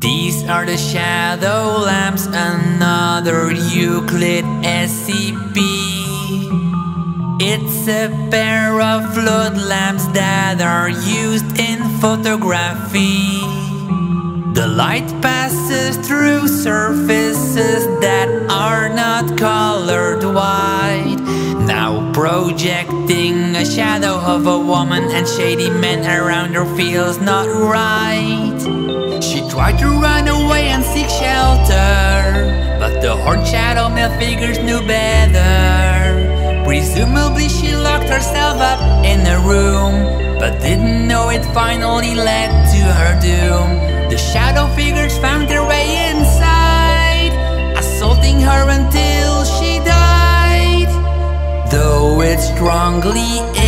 These are the shadow lamps, another Euclid SCP. It's a pair of flood lamps that are used in photography. The light passes through surfaces that are not colored white, now projecting a shadow of a woman, and shady men around her feels not right. She tried to run away and seek shelter, but the horned shadow male figures knew better. Presumably she locked herself up in a room, but didn't know it finally led to her doom. The shadow figures found their way inside, assaulting her until she died. Though it strongly